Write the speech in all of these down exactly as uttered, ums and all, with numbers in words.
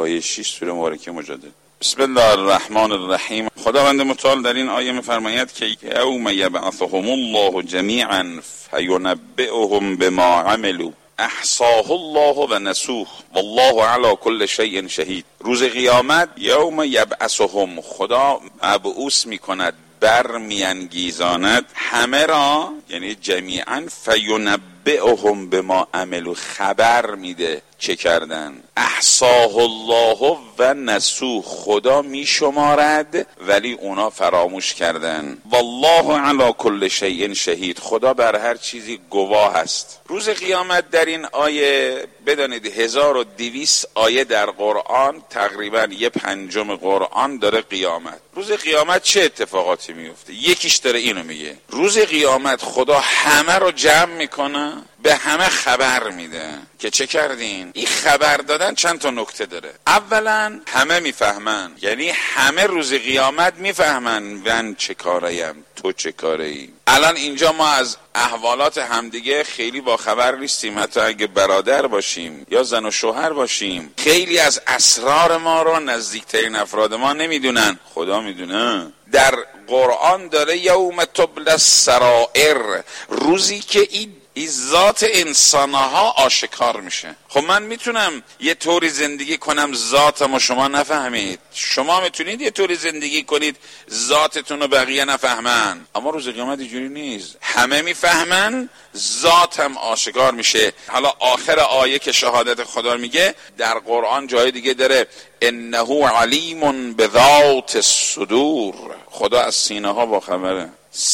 آیه شش سوره مبارکه مجادله. بسم الله الرحمن الرحیم. خداوند متعال در این آیه می‌فرماید که یوم یبعثهم الله جمیعا فینبئهم بما عملوا احصاه الله و نسوه والله علی کل شیء شهید. روز قیامت یوم یبعثهم، خدا مبعوث میکند، برمیانگیزاند همه را، یعنی جمیعا، فینبئهم بما عملوا، خبر میده چه کردن. احصاه الله و نسوه، خدا میشمارد ولی اونا فراموش کردن. والله علی کل شیء شهید، خدا بر هر چیزی گواه است. روز قیامت در این آیه بدانید هزار و دویست آیه در قرآن، تقریبا یه پنجم قرآن داره قیامت. روز قیامت چه اتفاقاتی میفته؟ یکیش داره اینو میگه روز قیامت خدا همه رو جمع میکنه، به همه خبر میده که چه کردین. این خبر دادن چند تا نکته داره. اولا همه میفهمن، یعنی همه روز قیامت میفهمن من چه کاریم، تو چه کاری. الان اینجا ما از احوالات همدیگه خیلی با خبر نیستیم، حتی اگه برادر باشیم یا زن و شوهر باشیم، خیلی از اسرار ما رو نزدیکترین افراد ما نمیدونن، خدا میدونه. در قرآن داره یوم تبلی السرائر، روزی که این این ذات انسانها آشکار میشه. خب من میتونم یه طوری زندگی کنم ذاتم و شما نفهمید، شما میتونید یه طوری زندگی کنید ذاتتون رو بقیه نفهمن، اما روز قیامت اینجوری نیست، همه میفهمن، ذاتم آشکار میشه. حالا آخر آیه که شهادت خدا میگه، در قرآن جای دیگه داره انه علیم بذات الصدور، خدا از سینه ها با خبره.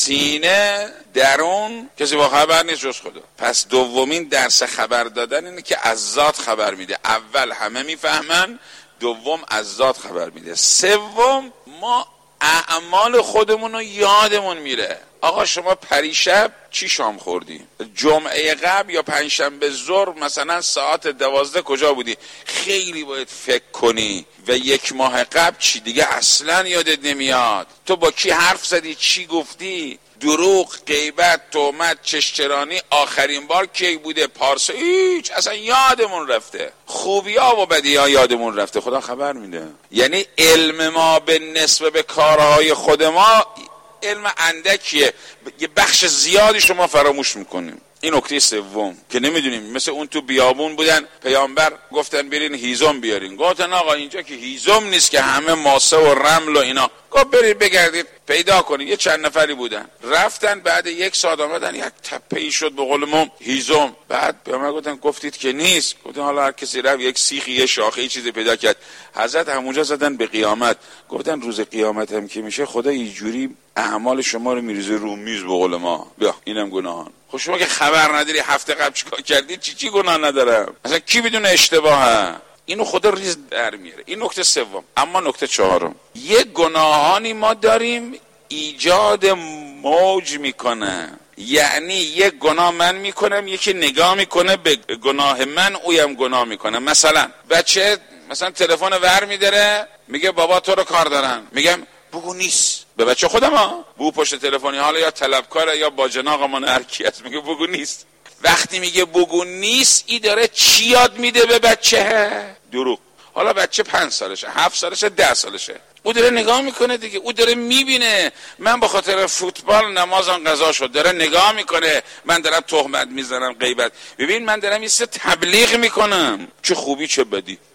سینه، درون، کسی با خبر نیست جز خدا. پس دومین درس خبر دادن اینه که از ذات خبر میده. اول همه میفهمن، دوم از ذات خبر میده، سوم ما اعمال خودمون رو یادمون میره. آقا شما پریشب چی شام خوردی؟ جمعه قبل یا پنجشنبه ظهر مثلا ساعت دوازده کجا بودی؟ خیلی باید فکر کنی. و یک ماه قبل چی دیگه اصلا یادت نمیاد. تو با کی حرف زدی، چی گفتی؟ دروغ، غیبت، تهمت، چشترانی آخرین بار کی بوده؟ پارسا، هیچ، اصلا یادمون رفته. خوبی ها و بدی ها یادمون رفته، خدا خبر میده. یعنی علم ما به نسبت به کارهای خود ما علم اندکیه، یه بخش زیادی شما فراموش میکنیم. این نکته سوم که نمیدونیم. مثل اون تو بیابون بودن، پیامبر گفتن برین هیزم بیارین، گفتن آقا اینجا که هیزم نیست که همه ماسه و رمل و اینا، گفت برید بگردید پیدا کنید. یه چند نفری بودن، رفتن، بعد یک ساعت آمدن یک تپه‌ای شد به قول ما هیزم. بعد پیامبر گفتن گفتید که نیست، گفتن حالا هر کسی رفت یک سیخی، یه شاخه، یه چیزی پیدا کرد. حضرت همونجا زدن به قیامت، گفتن روز قیامت هم که میشه خدا اینجوری اعمال شما رو میریزه رو میز به قول ما، بیا اینم گناهان. خب شما که خبر نداری هفته قبل چیکار کردی، چی چی گناه ندارم، اصلا کی بدون اشتباهه؟ اینو خدا ریز در میاره. این نکته سوم. اما نکته چهارم، یه گناهانی ما داریم ایجاد موج میکنه. یعنی یک گناه من میکنم، یکی نگاه میکنه به گناه من، اویم گناه میکنه. مثلا بچه مثلا تلفن ور میداره، میگه بابا تو رو کار دارن، میگم بگو نیست. به بچه خودم ها بو پشت تلفنی، حالا یا طلبکاره یا با جناقمون هر کی هست، میگه بگو نیست. وقتی میگه بگو نیست، ای داره چی یاد میده به بچه؟ دروغ. حالا بچه پنج سالشه، هفت سالشه، ده سالشه، او داره نگاه میکنه دیگه، او داره میبینه من به خاطر فوتبال نمازم قضا شد، داره نگاه میکنه من دارم تهمت میزنم، غیبت. ببین من دارم یه سه تبلیغ میکنم، چه خوبی چه بدی.